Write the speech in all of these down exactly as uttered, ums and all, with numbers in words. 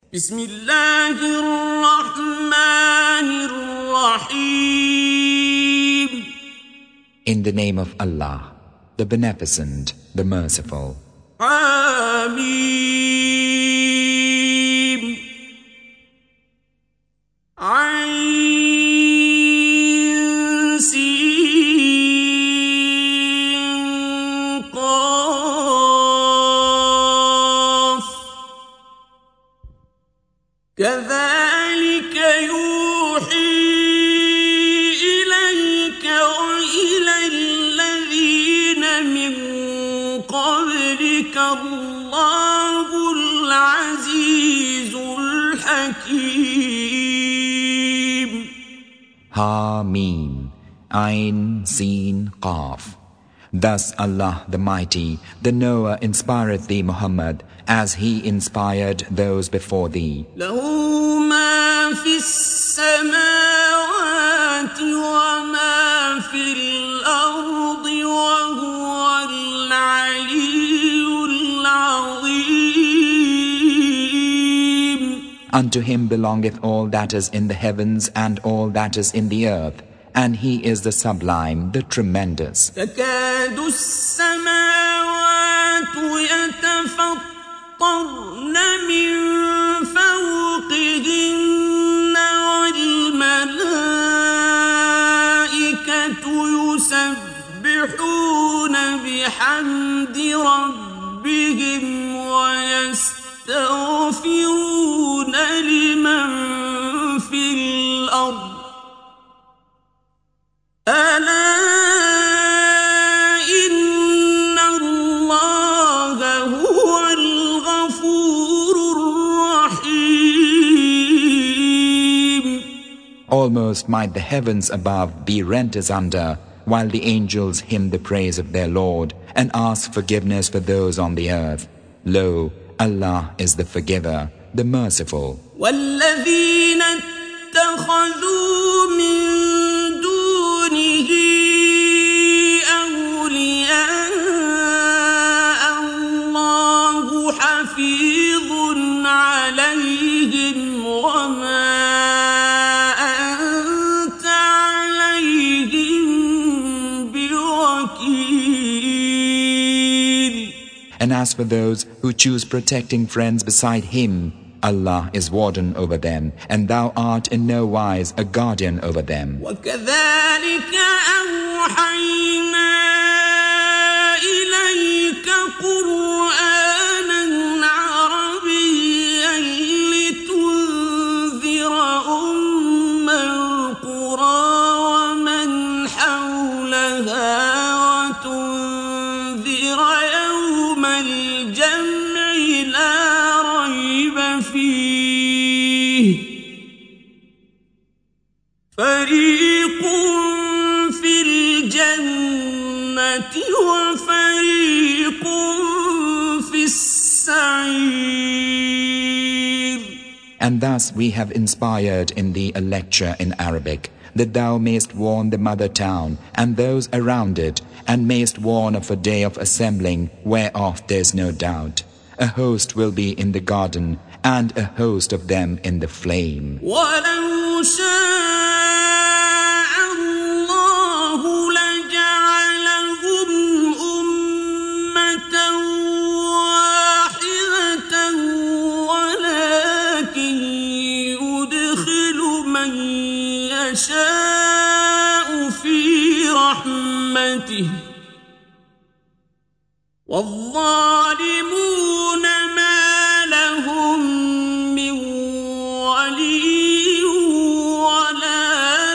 بسم الله الرحمن الرحيم. In the name of Allah, the Beneficent, the Merciful. حميم عين سين قاف كذلك يوحي إليك وإلى الذين من قبلك الله العزيز الحكيم. Ha-Mim, Ain, Sin, Qaf. Thus Allah the Mighty, the Knower, inspireth thee, Muhammad, as He inspired those before thee. له ما في السماوات وما في الأرض وهو العلي العظيم. Unto Him belongeth all that is in the heavens and all that is in the earth, and He is the Sublime, the Tremendous. تكاد السماوات يتفطرن من فوقهن والملائكة يسبحون بحمد ربهم ويستغفرون لمن في الأرض ألا إن الله هو الغفور الرحيم. Almost might the heavens above be rent asunder, while the angels hymn the praise of their Lord and ask forgiveness for those on the earth. Lo, Allah is the Forgiver, the Merciful. والذين اتخذوا من دونه أولياء الله حفيظ عليهم وما أنت عليهم بوكيل. And as for those who choose protecting friends beside Him, Allah is warden over them, and thou art in no wise a guardian over them. وكذلك أوحينا إليك قرآنا عربيا لتنذر أم القرى ومن حولها وتنذر يوم الجمع لا ريب فيه فريق في الجنة وفريق في السعير. And thus we have inspired in thee a lecture in Arabic, that thou mayest warn the mother town and those around it, and mayest warn of a day of assembling whereof there is no doubt. A host will be in the garden, and a host of them in the flame. ولو شاء الله لجعلهم أمة واحدة ولكن يدخل من يشاء في رحمته والظالمون ما لهم من ولي ولا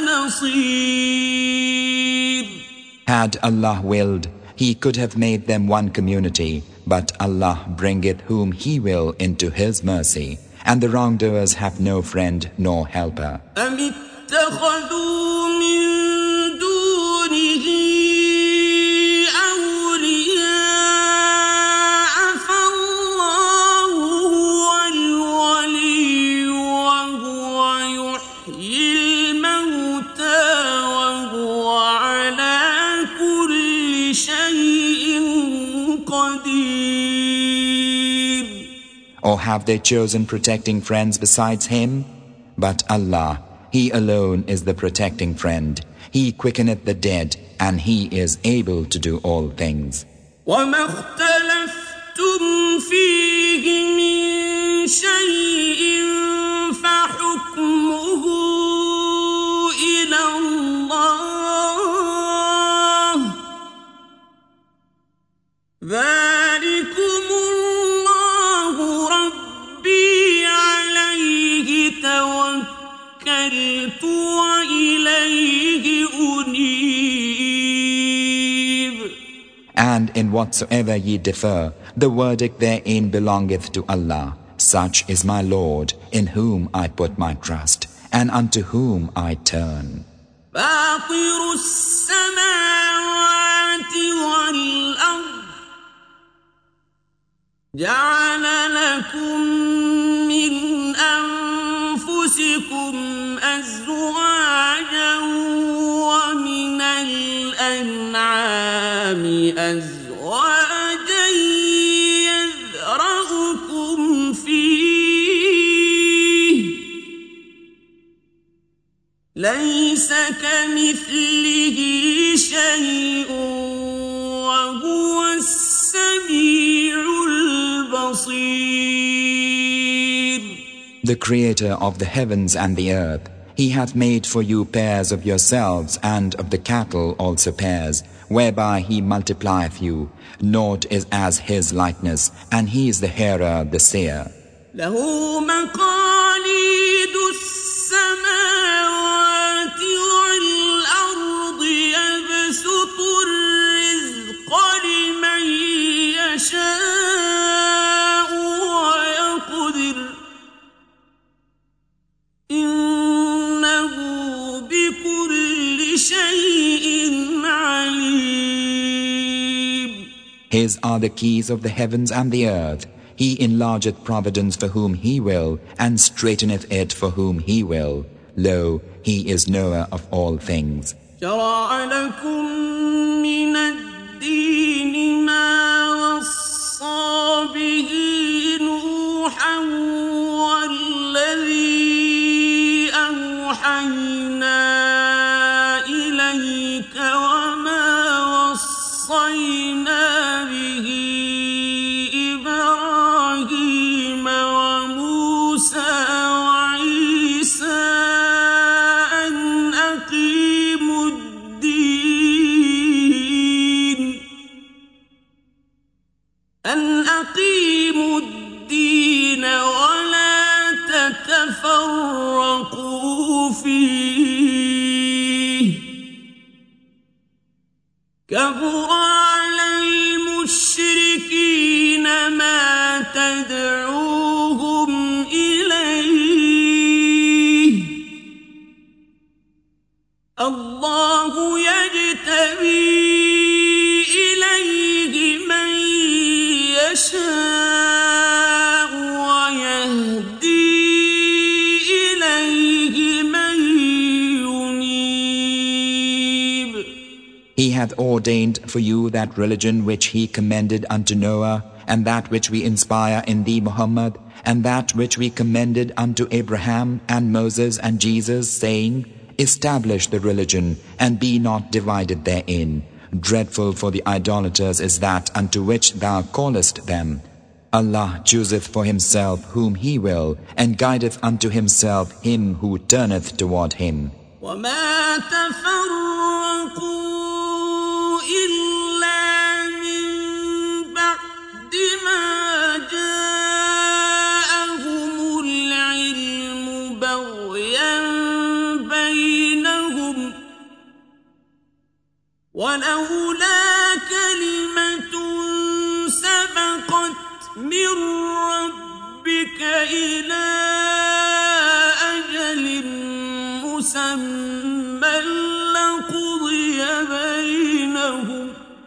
نصير. Had Allah willed, He could have made them one community, but Allah bringeth whom He will into His mercy, and the wrongdoers have no friend nor helper. أم اتخذوا من دونه أولياء فالله هو الولي وهو يحيي الموتى وهو على كل شيء قدير. Or have they chosen protecting friends besides him? But Allah, He alone is the protecting friend. He quickeneth the dead, and He is able to do all things. وَمَا اخْتَلَفْتُمْ فِيهِ مِنْ شَيْءٍ فَحُكْمُهُ إِلَى اللَّهِ ذَلِكُمُ اللَّهُ رَبِّي عَلَيْهِ تَوَكَّلْتُ وَإِلَيْهِ أُنِيبُ. And in whatsoever ye differ, the verdict therein belongeth to Allah. Such is my Lord, in whom I put my trust, and unto whom I turn. فاطر السماوات والأرض جعل لكم من أنفسكم أزواجا ومن الأنعام أزواجا يذرأكم فيه ليس كمثله شيء وهو السميع البصير. The Creator of the heavens and the earth, He hath made for you pairs of yourselves, and of the cattle also pairs, whereby He multiplieth you. Naught is as His likeness, and He is the hearer, the seer. له مقاليد السماوات والأرض يبسط الرزق لمن يشاء ويقدر إنه بكل شيء عليم. His are the keys of the heavens and the earth. He enlargeth providence for whom He will, and straighteneth it for whom He will. Lo, He is knower of all things. شرع لكم من الدين ما وصى به نوحا والذي أوحينا إليك وما وصينا به إبراهيم وموسى وعيسى أن أقيموا الدين أن أقيموا الدين ولا تتفرقوا فيه كبر على المشركين ما تدعوهم إليه الله يجتبي إليه من يشاء ويهدي إليه من ينيب. He hath ordained for you that religion which He commended unto Noah, and that which we inspire in thee, Muhammad, and that which we commended unto Abraham and Moses and Jesus, saying, Establish the religion, and be not divided therein. Dreadful for the idolaters is that unto which thou callest them. Allah chooseth for Himself whom He will, and guideth unto Himself him who turneth toward Him. وما تفرقوا إلا من بعد ما جاءهم العلم بغيا بينهم ولولا كلمة سبقت من ربك إلى أجل مسمى لقضي بينهم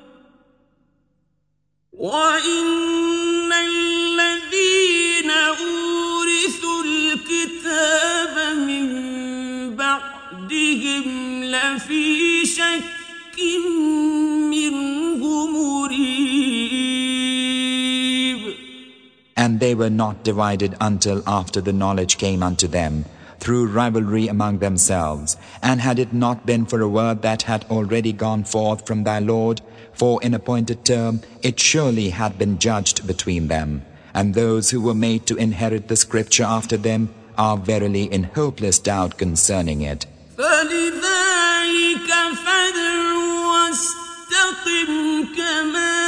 وإن الذين أورثوا الكتاب من بعدهم لفي شك منه مريب. And and they were not divided until after the knowledge came unto them, through rivalry among themselves. And had it not been for a word that had already gone forth from thy Lord, for in appointed term, it surely had been judged between them. And those who were made to inherit the scripture after them are verily in hopeless doubt concerning it. فَلِذَلِكَ فَادْعُ وَاسْتَقِمْ كَمَا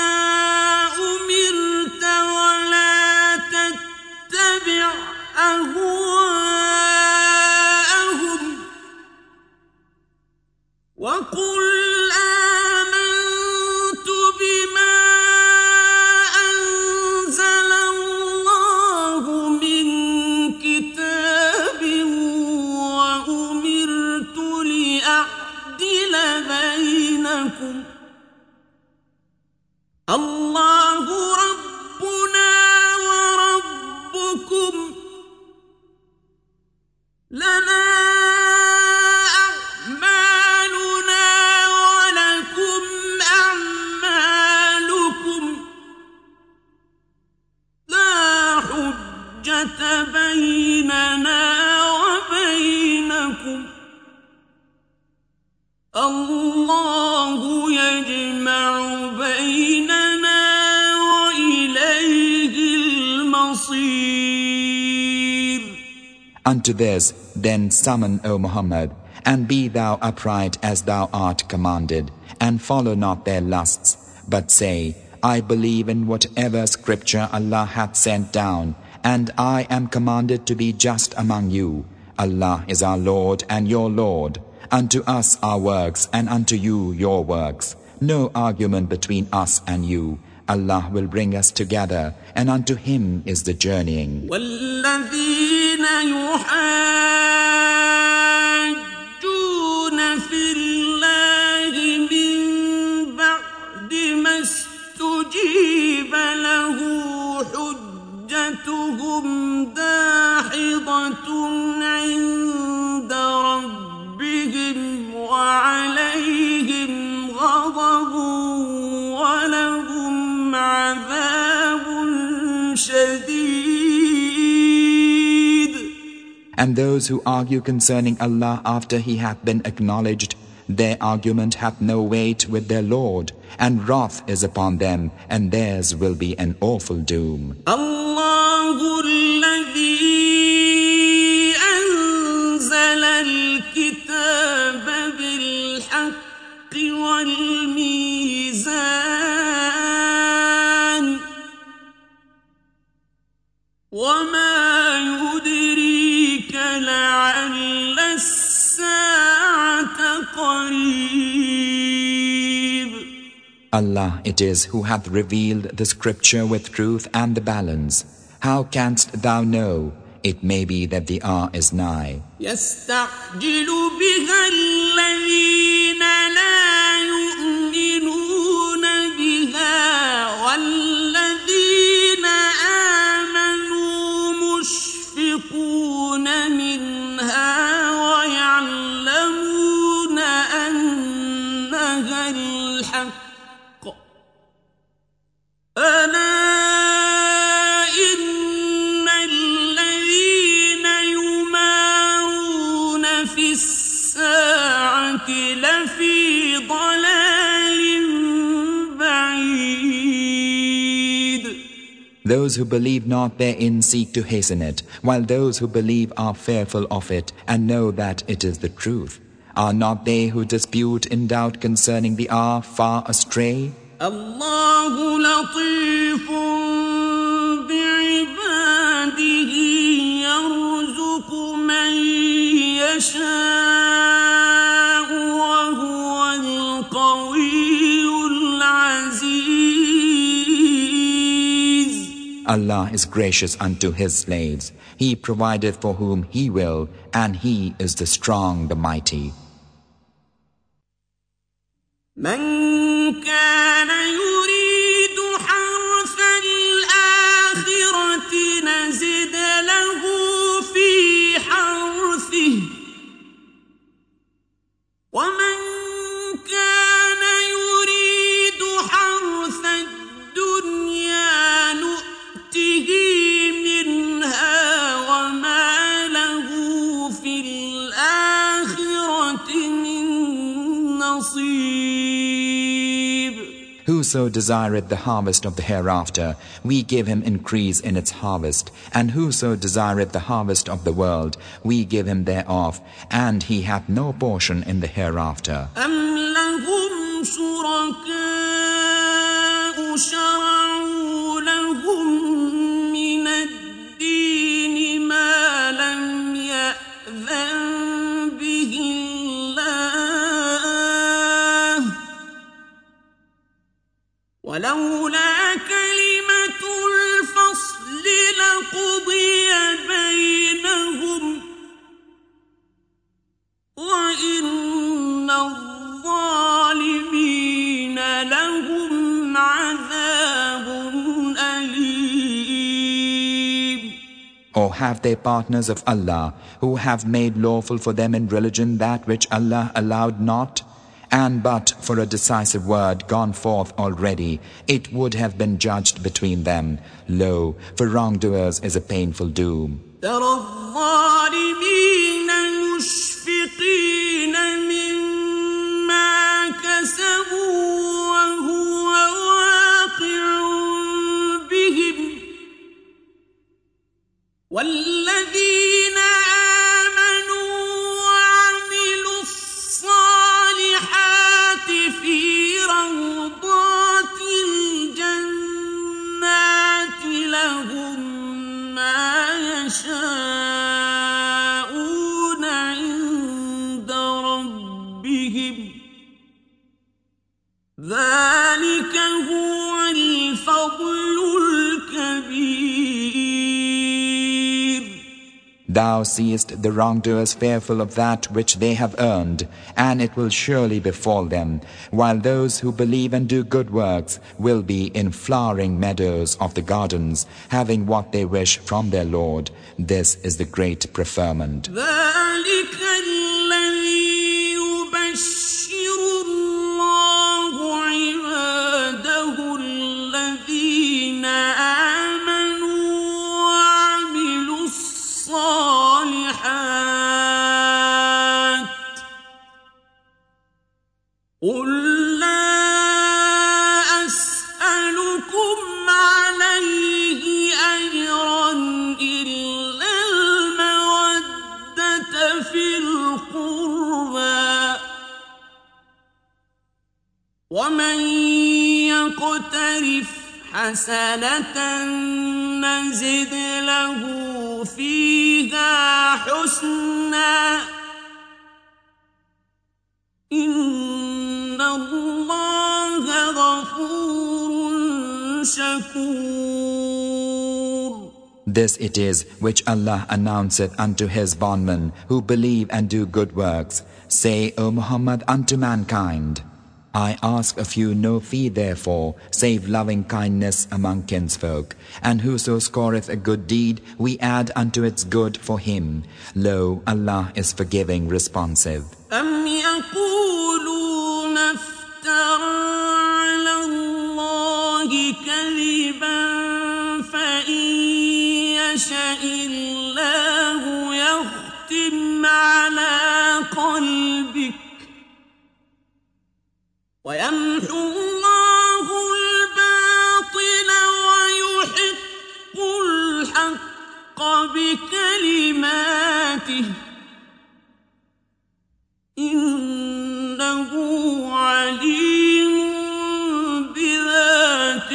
أُمِرْتَ وَلَا تَتَّبِعْ أَهْوَاءَهُمْ وَقُلْ آمَنْتُ بِمَا أَنزَلَ اللَّهُ مِنْ كِتَابٍ وَأُمِرْتُ لِأَعْدِلَ بَيْنَكُمْ اللَّهُ رَبُّنَا وَرَبُّكُمْ لَنَا أَعْمَالُنَا وَلَكُمْ أَعْمَالُكُمْ لَا حُجَّةَ بَيْنَنَا وَبَيْنَكُمْ اللَّهُ يَجْمَعُ بَيْنَنَا وَإِلَيْهِ الْمَصِيرُ. Unto this then summon, O Muhammad, and be thou upright as thou art commanded, and follow not their lusts, but say, I believe in whatever scripture Allah hath sent down, and I am commanded to be just among you. Allah is our Lord and your Lord. Unto us our works, and unto you your works. No argument between us and you. Allah will bring us together, and unto Him is the journeying. وَالَّذِينَ يُحَاجُّونَ فِي اللَّهِ مِن بَعْدِ مَا اسْتُجِيبَ لَهُ حُجَّتُهُمْ دَاحِضَةٌ عِندَ رَبِّهِمْ وَعَلَيْهِمْ غَضَبٌ وَلَهُمْ عَذَابٌ شَدِيدٌ. And those who argue concerning Allah after He hath been acknowledged, their argument hath no weight with their Lord, and wrath is upon them, and theirs will be an awful doom. Allahu alladhi anzala al-kitaba bil-haqqi wal-mizan وَمَا يُدْرِيكَ لَعَلَّ السَّاعَةَ قَرِيبٌ. Allah it is who hath revealed the scripture with truth and the balance. How canst thou know? It may be that the hour is nigh. يَسْتَعْجِلُ بِهَا الَّذِينَ لَا يُؤْمِنُونَ بِهَا وَالَّذِينَ مُشْفِقُونَ مِنْهَا وَيَعْلَمُونَ أَنَّهَا الْحَقُّ أَلَا إِنَّ الَّذِينَ يُمَارُونَ فِي السَّاعَةِ لَفِي ضَلَالٍ بَعِيدٍ. Those who believe not therein seek to hasten it, while those who believe are fearful of it and know that it is the truth. Are not they who dispute in doubt concerning the hour far astray? Allahu latifun bi'ibadihi yarzuqu man yasha'u wa huwa al-qawiyyul aziz. Allah is gracious unto His slaves. He provideth for whom He will, and He is the strong, the mighty. من كان يريد حرث الآخرة نزد له في حرثه ومن كان يريد حرث الدنيا نؤته whoso desireth the harvest of the hereafter, we give him increase in its harvest. And whoso desireth the harvest of the world, we give him thereof, and he hath no portion in the hereafter. أم لهم شركاء شرعوا لهم من الدين ما لم يأذن به الله ولولا كلمة الفصل لقضي بينهم وإن الظالمين لهم عذاب أليم. Or have they partners of Allah, who have made lawful for them in religion that which Allah allowed not? And but for a decisive word gone forth already, it would have been judged between them. Lo, for wrongdoers is a painful doom. ترى الظالمين مشفقين مما كسبوا وهو واقع بهم والذين آمنوا وعملوا الصالحات في روضات الجنات لهم ما يشاءون عند ربهم ذلك هو الفضل الكبير. Thou seest the wrongdoers fearful of that which they have earned, and it will surely befall them, while those who believe and do good works will be in flowering meadows of the gardens, having what they wish from their Lord. This is the great preferment. ذلك الذي يبشر الله عباده الذين آمنوا وعملوا الصالحات قل لا أسألكم عليه أجرا إلا المودة في القربى ومن يقترف حسنة نزد له فيها حسنا إن الله غفور شكور. This it is which Allah announceth unto His bondmen who believe and do good works. Say, O Muhammad, unto mankind, I ask of you no fee therefore, save loving kindness among kinsfolk. And whoso scoreth a good deed, we add unto its good for him. Lo, Allah is forgiving, responsive. أم يقولون افترى على الله كذبا فإن يشاء الله يختم على قلبك ويمحو الله الباطل ويحق الحق بكلماته إنه عليم بذات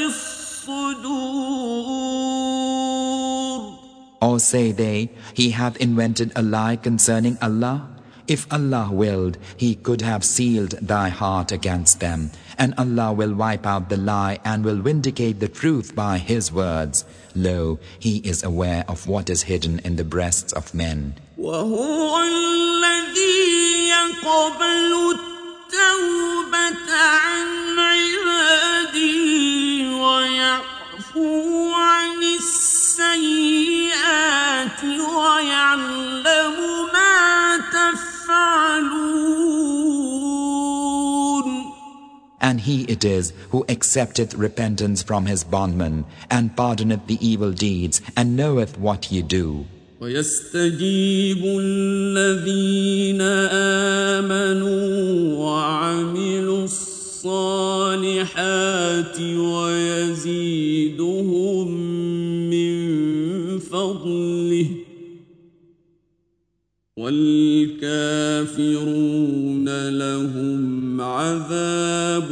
الصدور. Or say they, He hath invented a lie concerning Allah? If Allah willed, He could have sealed thy heart against them, and Allah will wipe out the lie and will vindicate the truth by His words. Lo, He is aware of what is hidden in the breasts of men. وهو الذي يقبل التوبة عن عباده ويعفو عن السيئات ويعلم ما تفعلون. And He it is who accepteth repentance from His bondmen, and pardoneth the evil deeds, and knoweth what ye do. ويستجيب الذين آمنوا وعملوا الصالحات الصالحات ويزيدهم من فضله والكافرون لهم عذاب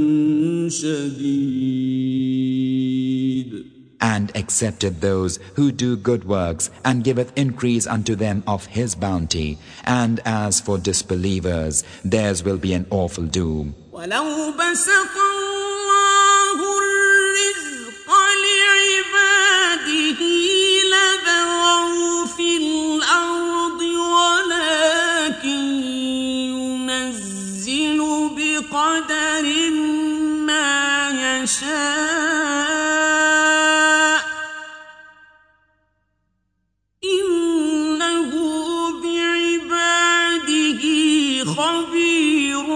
شديد. And accepted those who do good works and giveth increase unto them of his bounty. And as for disbelievers, theirs will be an awful doom. وَلَوْ بَسَطَ اللَّهُ الرِّزْقَ لِعِبَادِهِ لَبَغَوْا فِي الْأَرْضِ وَلَكِنْ يُنَزِّلُ بِقَدَرٍ مَا يَشَاءُ إِنَّهُ بِعِبَادِهِ خَبِيرٌ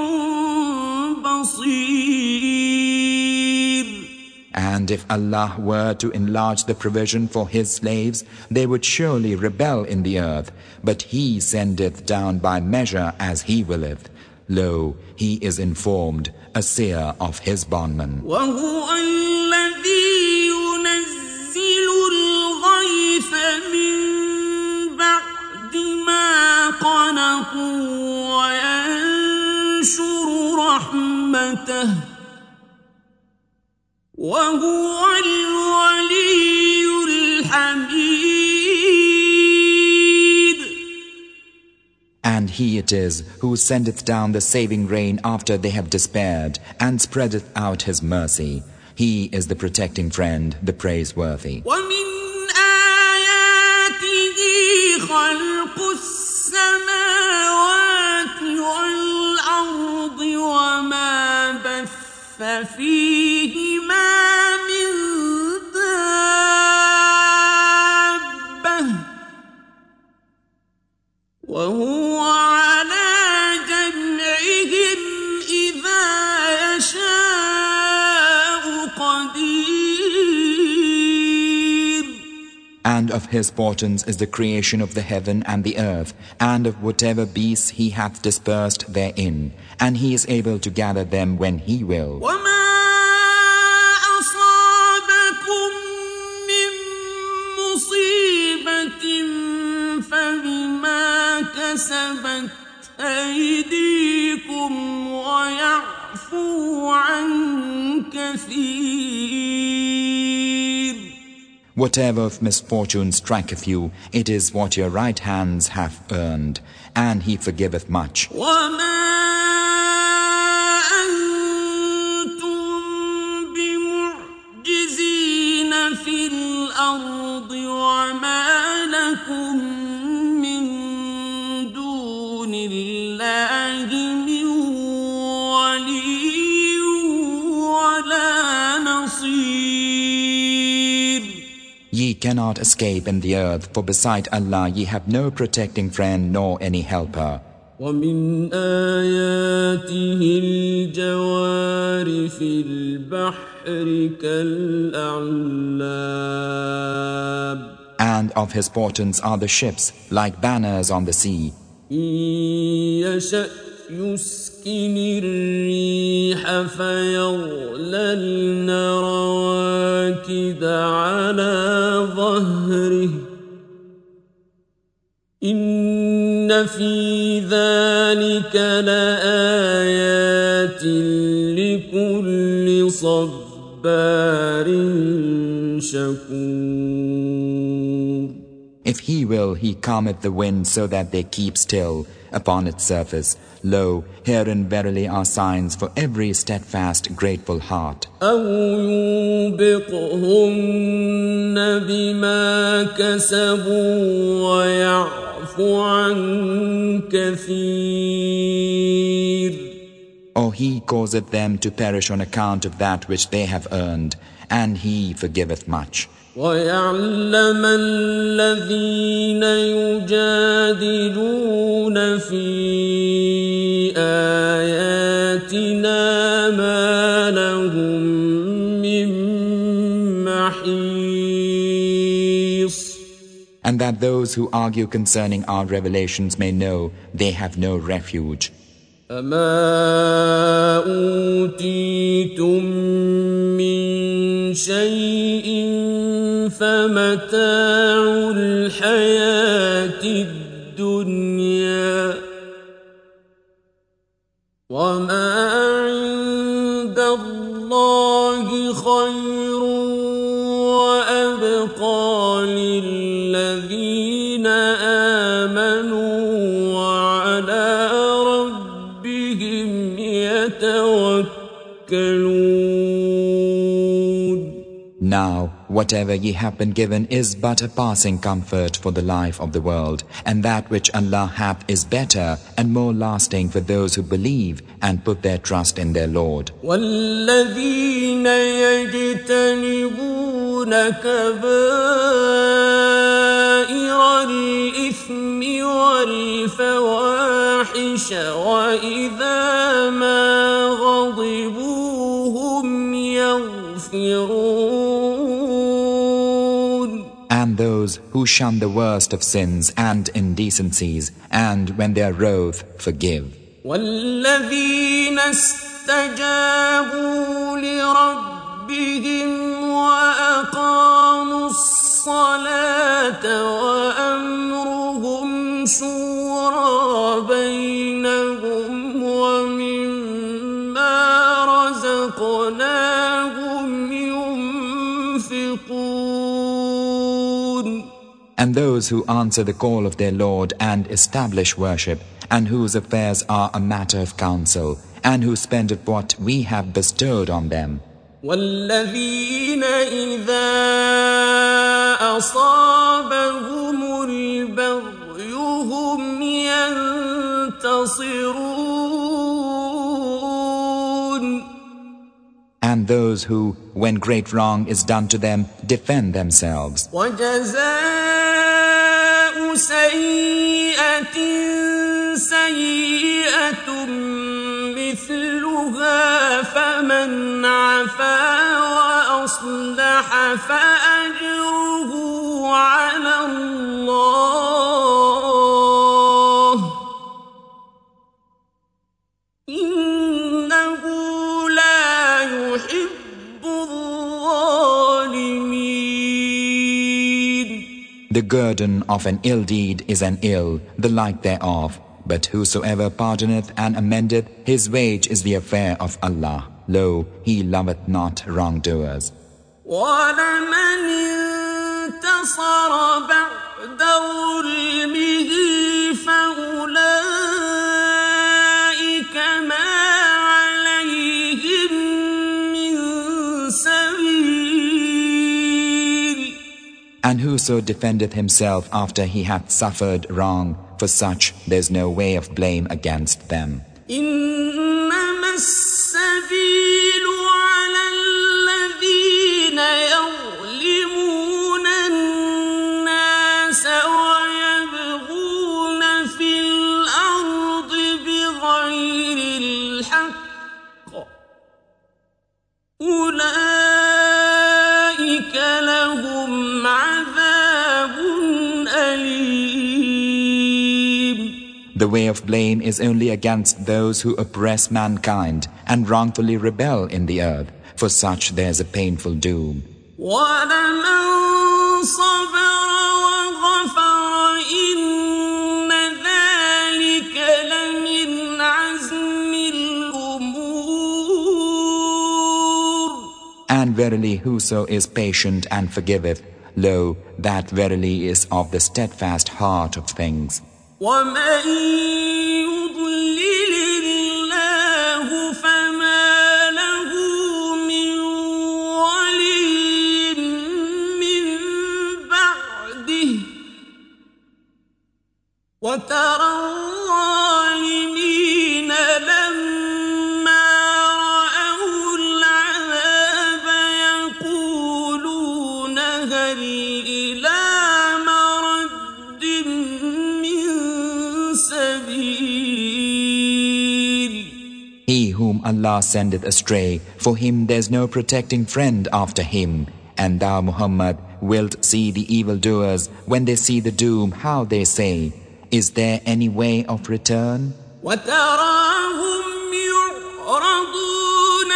بصير. And if Allah were to enlarge the provision for his slaves, they would surely rebel in the earth. But he sendeth down by measure as he willeth. Lo, he is informed, a seer of his bondman. وهو الذي ينزل الغيث من بعد ما قنطوا وينشر رحمته وهو الولي الحميد. And he it is who sendeth down the saving rain after they have despaired, and spreadeth out his mercy. He is the protecting friend, the praiseworthy. ومن آياته خلق السماوات والأرض وما بث فيهما من دابة وهو على جمعهم إذا يشاء قدير. And of his portents is the creation of the heaven and the earth, and of whatever beasts he hath dispersed therein, and he is able to gather them when he will. وما أصابكم من مصيبة فبما كسبت أيديكم ويعفو عن كثير. Whatever of misfortune striketh you, it is what your right hands have earned, and he forgiveth much. وما أنتم بمعجزين في الأرض وما لكم من دون الله من ولي ولا نصير. Ye cannot escape in the earth, for beside Allah ye have no protecting friend nor any helper. ومن آياته الجوار في البحر كالأعلام. And of his portents are the ships, like banners on the sea. إن يشأ يسكن الريح فيظللن رواكد على ظهره إن في ذلك لآيات لكل صبار شكور. If he will, he calmeth the wind so that they keep still upon its surface. Lo, herein verily are signs for every steadfast, grateful heart. أو يوبقهن بما كسبوا ويعفو عن كثير. Or he causeth them to perish on account of that which they have earned, and he forgiveth much. ويعلم الذين يجادلون في آياتنا ما لهم من محيص. And that those who argue concerning our revelations may know they have no refuge. فما أوتيتم من شيء فمتاع الحياة الدنيا وما عند الله خير وأبقى للذين آمنوا وعلى ربهم يتوكلون. Now, whatever ye have been given is but a passing comfort for the life of the world, and that which Allah hath is better and more lasting for those who believe and put their trust in their Lord. وَالَّذِينَ يَجْتَنِبُونَ كَبَائِرَ الْإِثْمِ وَالْفَوَاحِشَ وَإِذَا مَا غَضِبُوا هُمْ يَغْفِرُونَ. And those who shun the worst of sins and indecencies, and when they are wroth, forgive. وَالَّذِينَ اسْتَجَابُوا لِرَبِّهِمْ وَأَقَامُوا الصَّلَاةَ وَأَمْرُهُمْ شُورَى بَيْنَهُمْ وَمِمَّا رَزَقْنَاهُمْ يُنْفِقُونَ. And those who answer the call of their Lord and establish worship, and whose affairs are a matter of counsel, and who spend of what we have bestowed on them. وَالَّذِينَ إِذَا أَصَابَهُمُ الْبَغْيُ هُمْ يَنْتَصِرُونَ. And those who, when great wrong is done to them, defend themselves. وَجَزَاءُ سَيِّئَةٍ سَيِّئَةٌ مِثْلُهَا فَمَنْ عَفَا وَأَصْلَحَ فَأَجْرُهُ عَلَى اللَّهِ إِنَّهُ لَا يُحِبُّ الظَّالِمِينَ. The guerdon of an ill deed is an ill, the like thereof. But whosoever pardoneth and amendeth, his wage is the affair of Allah. Lo, He loveth not wrongdoers. وَلَمَنِ انتَصَرَ بَعْدَ ظُلْمِهِ فَأُولَئِكَ مَا عَلَيْهِمْ مِنْ سَبِيلٍ. And whoso defendeth himself after he hath suffered wrong, for such there is no way of blame against them. إِنَّمَا السَّبِيلُ عَلَى الَّذِينَ يَظْلِمُونَ النَّاسَ وَيَبْغُونَ فِي الْأَرْضِ بِغَيْرِ الْحَقِّ أُولَئِكَ لَهُمْ عَذَابٌ أَلِيمٌ. The way of blame is only against those who oppress mankind and wrongfully rebel in the earth. For such there is a painful doom. وَلَمَنْ صَبَرَ وَغَفَرَ إِنَّ ذَلِكَ لَمِنْ عَزْمِ الْأُمُورِ. And verily whoso is patient and forgiveth, lo, that verily is of the steadfast heart of things. وَمَنْ يُضْلِلِ اللَّهُ فَمَا لَهُ مِنْ وَلِيٍّ مِّن بَعْدِهِ وَتَرَى الظَّالِمِينَ لَمَّا رَأَوُا الْعَذَابَ يَقُولُونَ هَلْ إِلَىٰ مَرَدٍّ مِّن سَبِيلٍ. He whom Allah sendeth astray, for him there is no protecting friend after him. And thou, Muhammad, wilt see the evildoers when they see the doom, how they say, is there any way of return? وتراهم يعرضون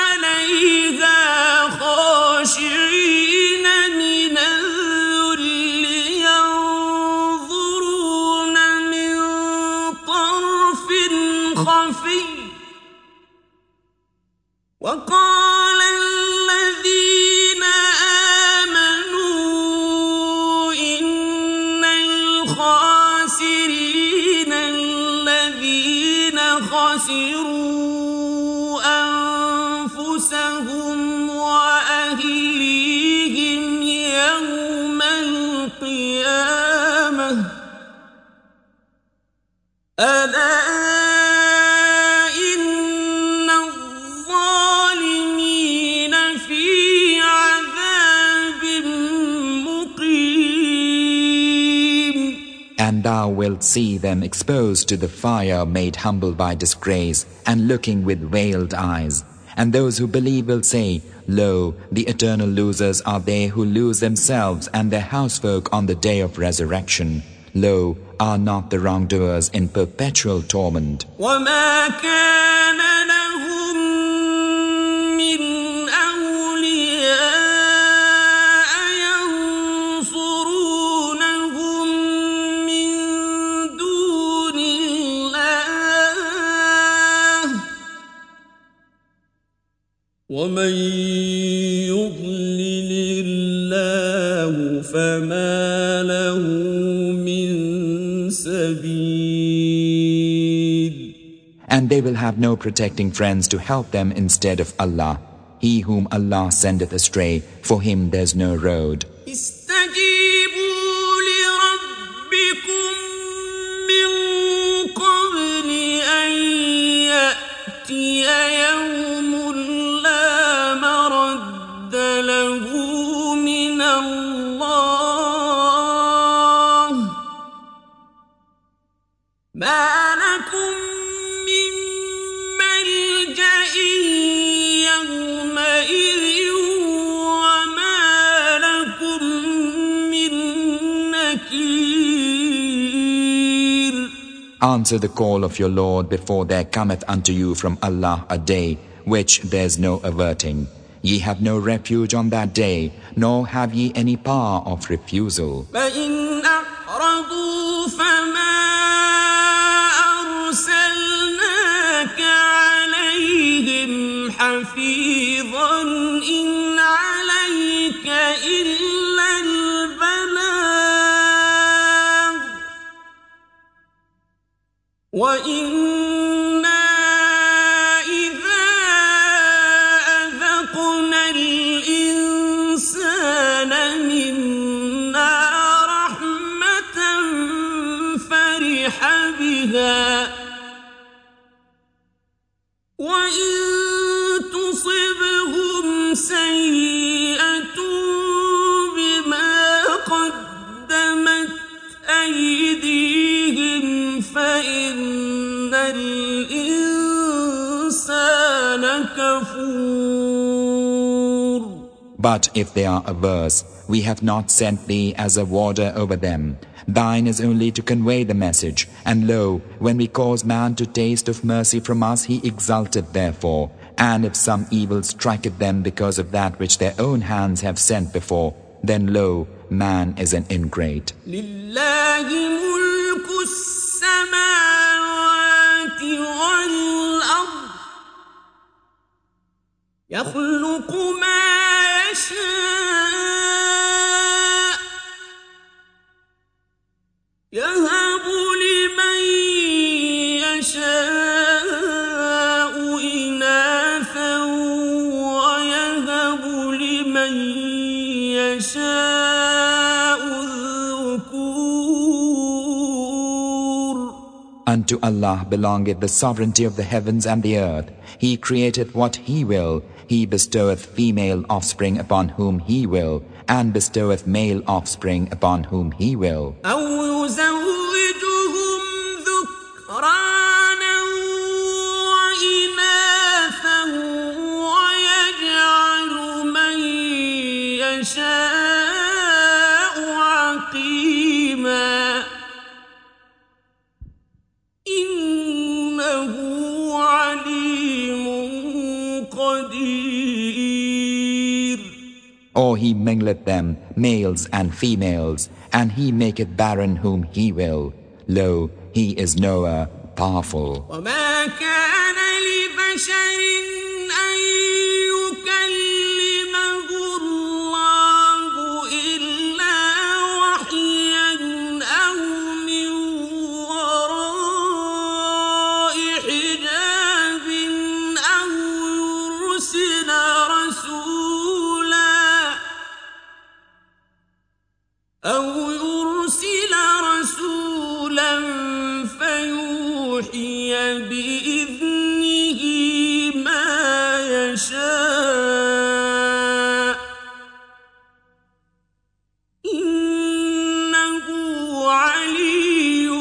عليها خاشعين من الذل ينظرون من طرف خفي وقال الذين آمنوا إن الخاسرين الذين خسروا أنفسهم وأهليهم يوم القيامة ألا إن الظالمين في عذاب مقيم. And thou wilt see them exposed to the fire, made humble by disgrace, and looking with veiled eyes. And those who believe will say, Lo, the eternal losers are they who lose themselves and their housefolk on the day of resurrection. Lo, are not the wrongdoers in perpetual torment? وما كان لهم من أولياء ينصرونهم من دون الله ومن يضلل الله فما له من سبيل. And they will have no protecting friends to help them instead of Allah. He whom Allah sendeth astray, for him there's no road. استجيبوا لربكم من قبل أن يأتي يوم لا مرد له من الله ما لكم من ملجأ يومئذ وما لكم من نكير. Answer the call of your Lord before there cometh unto you from Allah a day which there's no averting. Ye have no refuge on that day, nor have ye any power of refusal. فإن أعرضوا فما أرسلناك عليهم حفيظا إن عليك إلا البلاغ وإنا إذا أذقنا الإنسان منا رحمة فرح بها وإن تصبهم سيئة بما قدمت أيديهم فإن الإنسان كفور. But if they are averse, we have not sent thee as a warder over them. Thine is only to convey the message. And lo, when we cause man to taste of mercy from us, he exulteth therefore. And if some evil striketh them because of that which their own hands have sent before, then lo, man is an ingrate. لله ملك السماوات والأرض يخلق ما يشاء يهب لمن يشاء إناثا ويهب لمن يشاء الذكور. Unto Allah belongeth the sovereignty of the heavens and the earth. He createth what He will. He bestoweth female offspring upon whom He will, and bestoweth male offspring upon whom He will. أو يزوجهم ذكرانا وإناثا ويجعل من يشاء عقيما إن he mingleth them, males and females, and he maketh barren whom he will. Lo, he is knower, powerful. وما كان لبشر أن يكلمه الله إلا وحيا أو من وراء حجاب أو يرسل رسولا أو يرسل رسولا فيوحي بإذنه ما يشاء إنه علي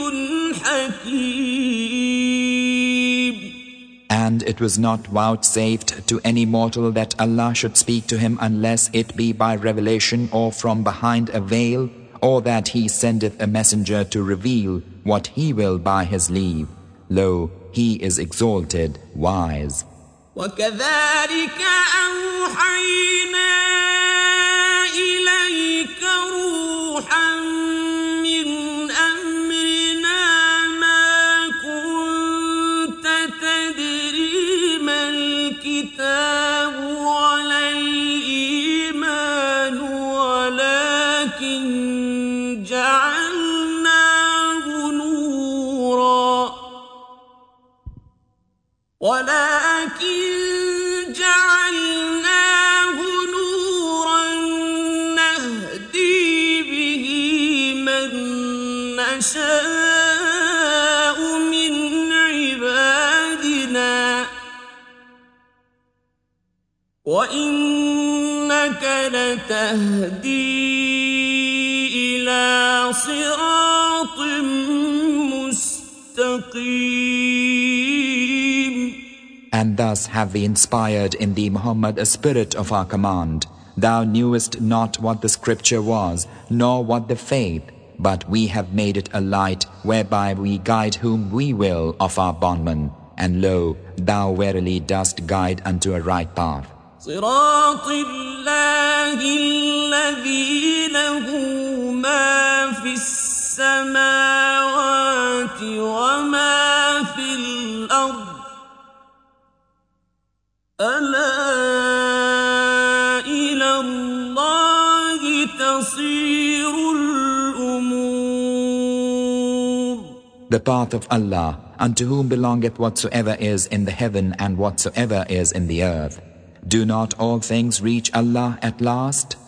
حكيم. And it was not vouchsafed to any mortal that Allah should speak to him unless it be by revelation or from behind a veil, or that he sendeth a messenger to reveal what he will by his leave. Lo, he is exalted, wise. وكذلك أوحينا إليك روحا من أمرنا ما كنت تدري ما الكتاب ولا الإيمان ولكن جعلناه نورا ولكن جعلناه نورا نهدي به من نشاء من عبادنا وإنك لتهدي إلى صراط مستقيم. And thus have we inspired in thee, Muhammad, a spirit of our command. Thou knewest not what the scripture was, nor what the faith, but we have made it a light whereby we guide whom we will of our bondmen. And lo, thou verily dost guide unto a right path. صراط الله الذي له ما في السماوات وما في الأرض ألا إلى الله تصير الأمور. The path of Allah, unto whom belongeth whatsoever is in the heaven and whatsoever is in the earth. Do not all things reach Allah at last?